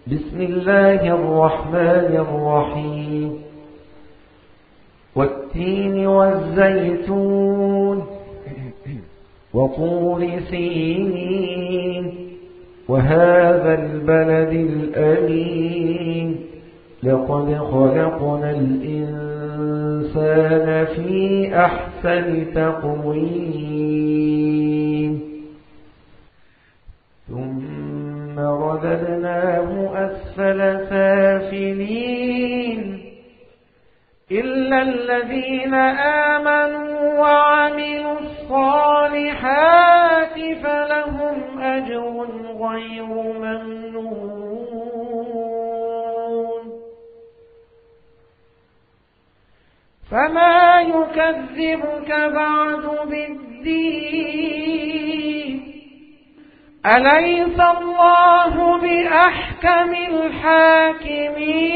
بسم الله الرحمن الرحيم والتين والزيتون وطور سينين وهذا البلد الأمين لقد خلقنا الإنسان في أحسن تقويم ثم رددناه أسفل سافلين إلا الذين آمنوا وعملوا الصالحات فلهم أجر غير ممنون فما يكذبك بعد بالدين أليس الله بأحكم الحاكمين